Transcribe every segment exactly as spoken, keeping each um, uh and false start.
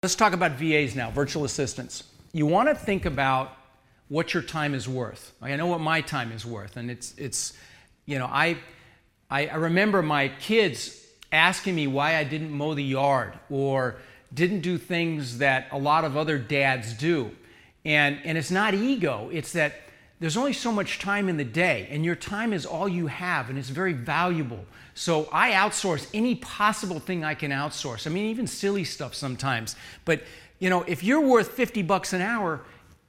Let's talk about V As now, virtual assistants. You want to think about what your time is worth. I know what my time is worth, and it's, it's you know, I, I, I remember my kids asking me why I didn't mow the yard or didn't do things that a lot of other dads do. And, and it's not ego, it's that there's only so much time in the day, and your time is all you have, and it's very valuable. So I outsource any possible thing I can outsource. I mean, even silly stuff sometimes. But, you know, if you're worth fifty bucks an hour,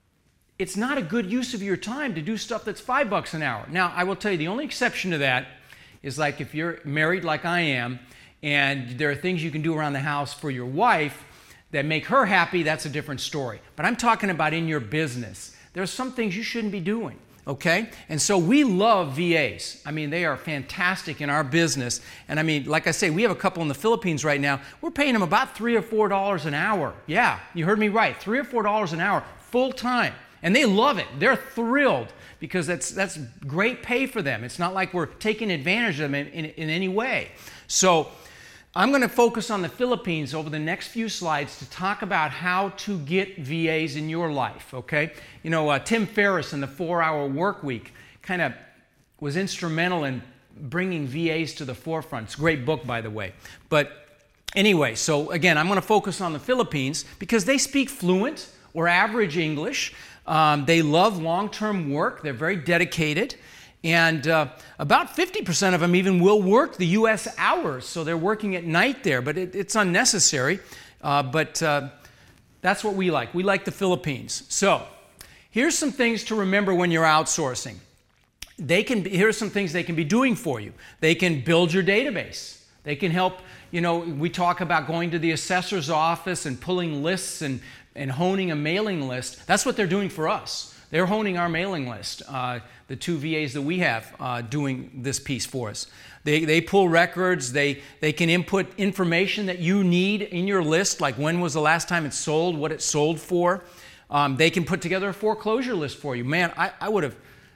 it's not a good use of your time to do stuff that's five bucks an hour. Now, I will tell you, the only exception to that is like if you're married like I am, and there are things you can do around the house for your wife that make her happy, that's a different story. But I'm talking about in your business. There are some things you shouldn't be doing, okay? And so we love V As. I mean, they are fantastic in our business. And I mean, like I say, we have a couple in the Philippines right now. We're paying them about three or four dollars an hour. Yeah, you heard me right, three or four dollars an hour, full time. And they love it. They're thrilled because that's that's great pay for them. It's not like we're taking advantage of them in, in, in any way. So I'm going to focus on the Philippines over the next few slides to talk about how to get V As in your life, okay? You know, uh, Tim Ferriss in the four-hour work week kind of was instrumental in bringing V As to the forefront. It's a great book, by the way. But anyway, so again, I'm going to focus on the Philippines because they speak fluent or average English. Um, they love long-term work. They're very dedicated. And uh, about fifty percent of them even will work the U S hours, so they're working at night there, but it, it's unnecessary. Uh, but uh, that's what we like. We like the Philippines. So here's some things to remember when you're outsourcing. They can be, here's some things they can be doing for you. They can build your database. They can help, you know, we talk about going to the assessor's office and pulling lists and, and honing a mailing list. That's what they're doing for us. They're honing our mailing list, uh, the two V As that we have uh, doing this piece for us. They, they pull records, they, they can input information that you need in your list, like when was the last time it sold, what it sold for. Um, they can put together a foreclosure list for you. Man, I, I would have,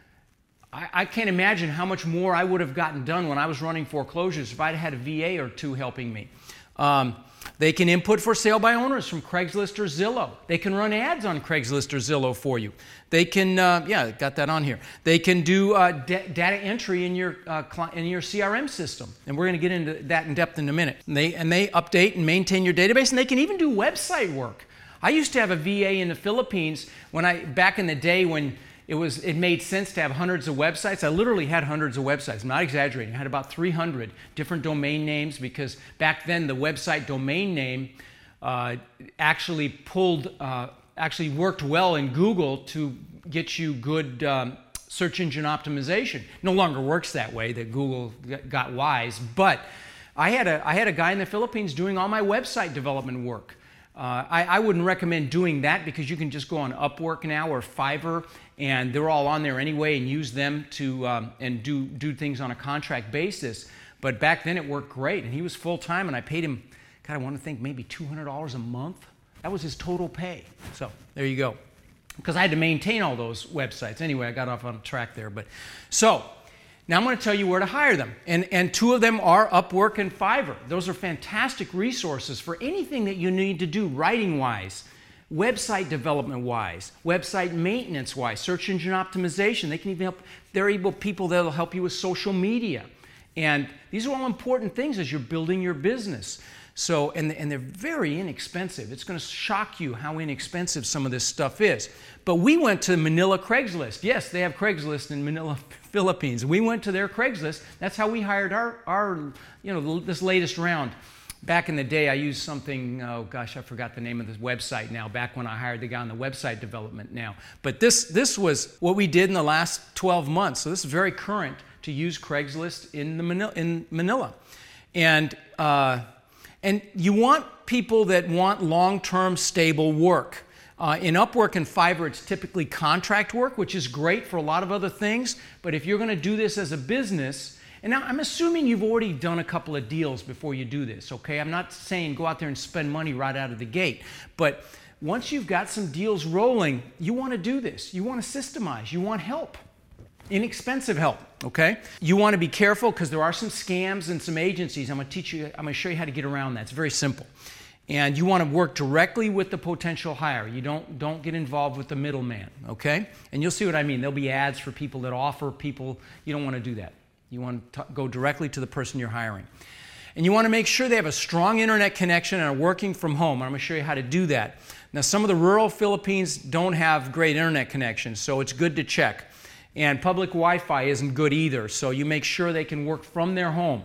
I, I can't imagine how much more I would have gotten done when I was running foreclosures if I'd had a V A or two helping me. Um, They can input for sale by owners from Craigslist or Zillow. They can run ads on Craigslist or Zillow for you. They can, uh, yeah, got that on here. They can do uh, da- data entry in your uh, cl- in your C R M system, and we're going to get into that in depth in a minute. And they and they update and maintain your database, and they can even do website work. I used to have a V A in the Philippines when I back in the day when it was it made sense to have hundreds of websites. I literally had hundreds of websites. I'm not exaggerating. I had about three hundred different domain names because back then the website domain name uh, actually pulled, uh, actually worked well in Google to get you good um, search engine optimization. No longer works that way. That Google got wise. But I had a I had a guy in the Philippines doing all my website development work. Uh, I, I wouldn't recommend doing that because you can just go on Upwork now or Fiverr, and they're all on there anyway, and use them to um, and do do things on a contract basis. But back then it worked great, and he was full time, and I paid him, God, I want to think maybe two hundred dollars a month. That was his total pay. So there you go. Because I had to maintain all those websites. Anyway, I got off on track there. But so now I'm going to tell you where to hire them. And, and two of them are Upwork and Fiverr. Those are fantastic resources for anything that you need to do writing-wise, website development-wise, website maintenance-wise, search engine optimization. They can even help, they're able people that will help you with social media. And these are all important things as you're building your business. So, and, and they're very inexpensive. It's going to shock you how inexpensive some of this stuff is. But we went to Manila Craigslist. Yes, they have Craigslist in Manila, Philippines. We went to their Craigslist. That's how we hired our, our you know, this latest round. Back in the day, I used something, oh gosh, I forgot the name of this website now, back when I hired the guy on the website development now. But this, this was what we did in the last twelve months. So this is very current to use Craigslist in, the Manila, in Manila. And, uh, and you want people that want long-term stable work. Uh, in Upwork and Fiverr, it's typically contract work, which is great for a lot of other things. But if you're going to do this as a business, and now I'm assuming you've already done a couple of deals before you do this, okay? I'm not saying go out there and spend money right out of the gate. But once you've got some deals rolling, you want to do this. You want to systemize. You want help. Inexpensive help, okay? You want to be careful because there are some scams and some agencies. I'm going to teach you, I'm going to show you how to get around that. It's very simple. And you want to work directly with the potential hire. You don't, don't get involved with the middleman, okay? And you'll see what I mean. There'll be ads for people that offer people. You don't want to do that. You want to go directly to the person you're hiring. And you want to make sure they have a strong internet connection and are working from home. I'm going to show you how to do that. Now, some of the rural Philippines don't have great internet connections, so it's good to check. And public Wi-Fi isn't good either, so you make sure they can work from their home.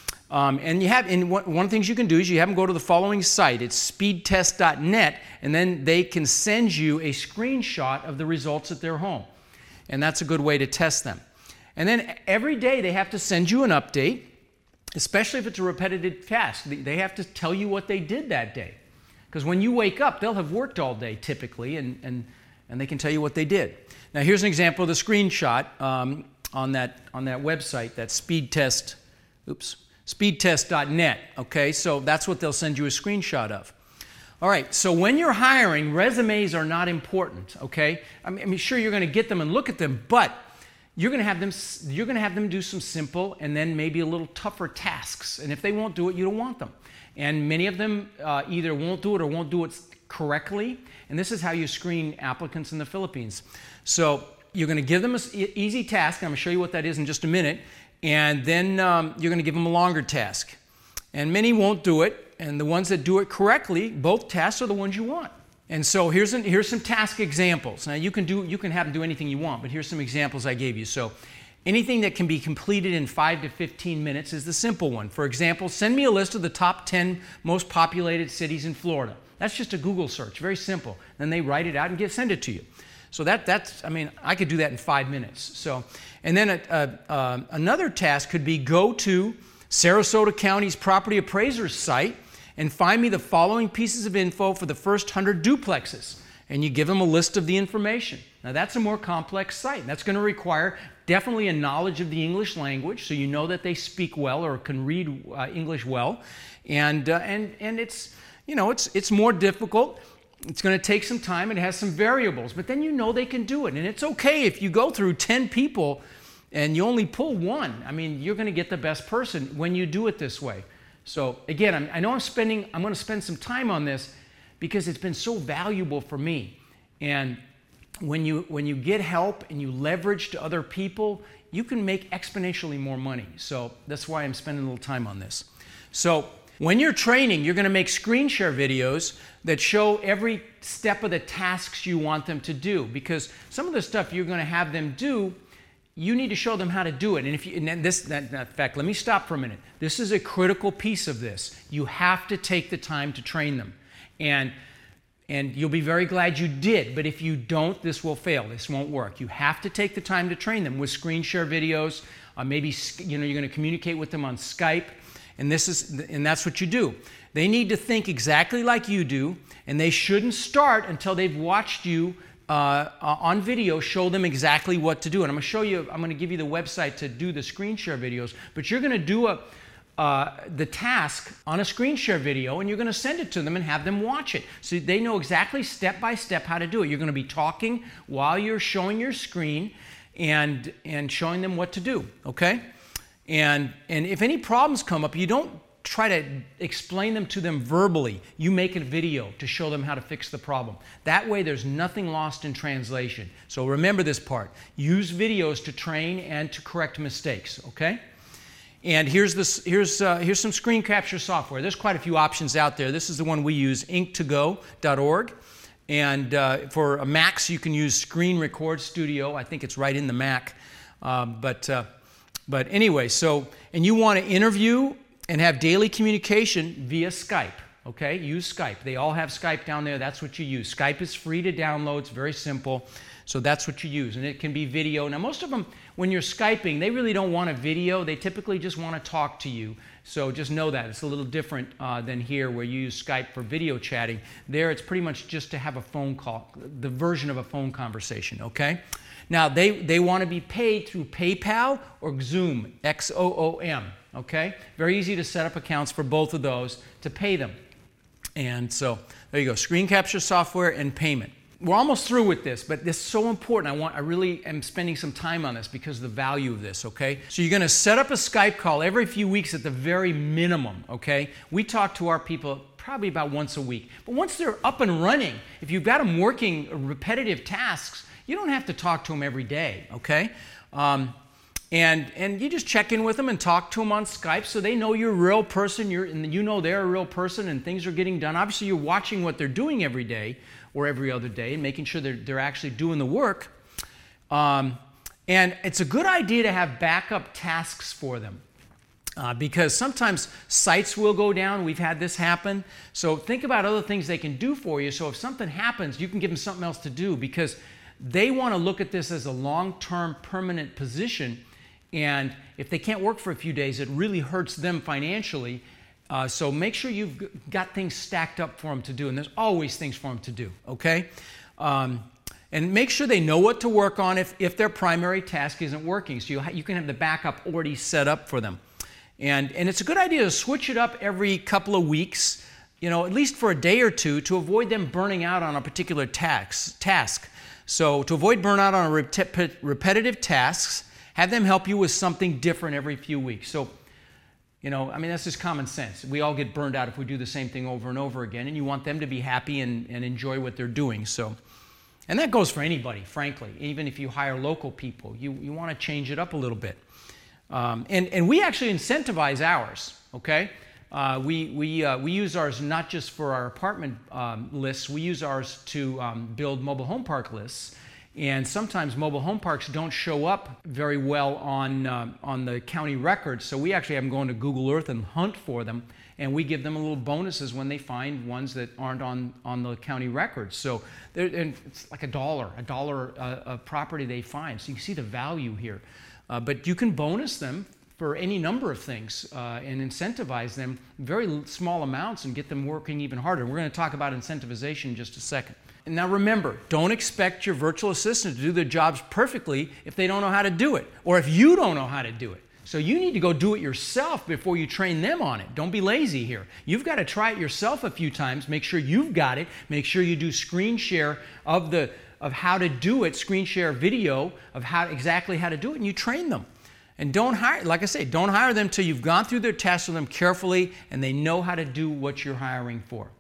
Um, and you have, and one, one of the things you can do is you have them go to the following site. It's speed test dot net, and then they can send you a screenshot of the results at their home. And that's a good way to test them. And then every day they have to send you an update, especially if it's a repetitive task. They have to tell you what they did that day. Because when you wake up, they'll have worked all day typically, and, and, and they can tell you what they did. Now here's an example of the screenshot um, on, that, on that website, that speed test, oops. speed test dot net, okay? So that's what they'll send you a screenshot of. All right, so when you're hiring, resumes are not important, okay? I mean, I mean sure, you're going to get them and look at them, but you're going to have them, you're going to have them do some simple and then maybe a little tougher tasks. And if they won't do it, you don't want them. And many of them uh, either won't do it or won't do it correctly. And this is how you screen applicants in the Philippines. So you're going to give them an easy task, and I'm going to show you what that is in just a minute. And then um, you're going to give them a longer task. And many won't do it, and the ones that do it correctly, both tasks are the ones you want. And so here's, an, here's some task examples. Now you can, do, you can have them do anything you want, but here's some examples I gave you. So anything that can be completed in five to fifteen minutes is the simple one. For example, send me a list of the top ten most populated cities in Florida. That's just a Google search, very simple. Then they write it out and get, send it to you. So that, that's, I mean, I could do that in five minutes. So, and then a, a, uh, another task could be go to Sarasota County's property appraiser's site and find me the following pieces of info for the first one hundred duplexes. And you give them a list of the information. Now that's a more complex site. That's going to require definitely a knowledge of the English language, so you know that they speak well or can read uh, English well. And, uh, and, and it's, you know, it's, it's more difficult. It's going to take some time. It has some variables, but then you know they can do it. And it's okay if you go through ten people and you only pull one. I mean, you're going to get the best person when you do it this way. So again, I'm, I know I'm spending, I'm going to spend some time on this because it's been so valuable for me. And when you, when you get help and you leverage to other people, you can make exponentially more money. So that's why I'm spending a little time on this. So when you're training, you're going to make screen share videos that show every step of the tasks you want them to do, because some of the stuff you're going to have them do, you need to show them how to do it. And if you, and this, that, in fact, let me stop for a minute. This is a critical piece of this. You have to take the time to train them. And, and you'll be very glad you did, but if you don't, this will fail. This won't work. You have to take the time to train them with screen share videos. Uh, maybe you know, you're going to communicate with them on Skype. And, this is, and that's what you do. They need to think exactly like you do, and they shouldn't start until they've watched you uh, on video show them exactly what to do. And I'm going to show you, I'm going to give you the website to do the screen share videos, but you're going to do a, uh, the task on a screen share video, and you're going to send it to them and have them watch it. So they know exactly step by step how to do it. You're going to be talking while you're showing your screen and, and showing them what to do, okay? And, and if any problems come up, you don't try to explain them to them verbally. You make a video to show them how to fix the problem. That way there's nothing lost in translation. So remember this part. Use videos to train and to correct mistakes, okay? And here's, this, here's, uh, here's some screen capture software. There's quite a few options out there. This is the one we use, ink to go dot org. And uh, for Macs, you can use Screen Record Studio. I think it's right in the Mac. Uh, but... Uh, But anyway, so, and you want to interview and have daily communication via Skype, okay? Use Skype. They all have Skype down there. That's what you use. Skype is free to download. It's very simple. So that's what you use. And it can be video. Now, most of them, when you're Skyping, they really don't want a video. They typically just want to talk to you. So just know that. It's a little different uh, than here where you use Skype for video chatting. There, it's pretty much just to have a phone call, the version of a phone conversation, okay? Now, they, they want to be paid through PayPal or Zoom, X O O M, okay? Very easy to set up accounts for both of those to pay them. And so, there you go, screen capture software and payment. We're almost through with this, but this is so important. I, want, I really am spending some time on this because of the value of this, okay? So you're going to set up a Skype call every few weeks at the very minimum, okay? We talk to our people probably about once a week. But once they're up and running, if you've got them working repetitive tasks, you don't have to talk to them every day, okay? Um, and and you just check in with them and talk to them on Skype so they know you're a real person, you're, and you know they're a real person and things are getting done. Obviously, you're watching what they're doing every day or every other day and making sure they're, they're actually doing the work. Um, and it's a good idea to have backup tasks for them. Uh, because sometimes sites will go down. We've had this happen. So think about other things they can do for you. So if something happens, you can give them something else to do because they want to look at this as a long-term permanent position. And if they can't work for a few days, it really hurts them financially. Uh, so make sure you've got things stacked up for them to do. And there's always things for them to do, okay? Um, and make sure they know what to work on if, if their primary task isn't working. So you, you can have the backup already set up for them. And, and it's a good idea to switch it up every couple of weeks, you know, at least for a day or two to avoid them burning out on a particular tax, task. So to avoid burnout on a rep- repetitive tasks, have them help you with something different every few weeks. So, you know, I mean, that's just common sense. We all get burned out if we do the same thing over and over again, and you want them to be happy and, and enjoy what they're doing. So, and that goes for anybody, frankly. Even if you hire local people, you, you want to change it up a little bit. Um, and, and we actually incentivize ours, okay? Uh, we, we, uh, we use ours not just for our apartment um, lists, we use ours to um, build mobile home park lists. And sometimes mobile home parks don't show up very well on, uh, on the county records, so we actually have them go into Google Earth and hunt for them, and we give them a little bonuses when they find ones that aren't on, on the county records. So and it's like a dollar, a dollar uh, a property they find. So you can see the value here. Uh, but you can bonus them for any number of things uh, and incentivize them very small amounts and get them working even harder. We're going to talk about incentivization in just a second. And now remember, don't expect your virtual assistant to do their jobs perfectly if they don't know how to do it, or if you don't know how to do it. So you need to go do it yourself before you train them on it. Don't be lazy here. You've got to try it yourself a few times, make sure you've got it, make sure you do screen share of the of how to do it, screen share video of how exactly how to do it, and you train them. And don't hire, like I say, don't hire them till you've gone through their tests with them carefully and they know how to do what you're hiring for.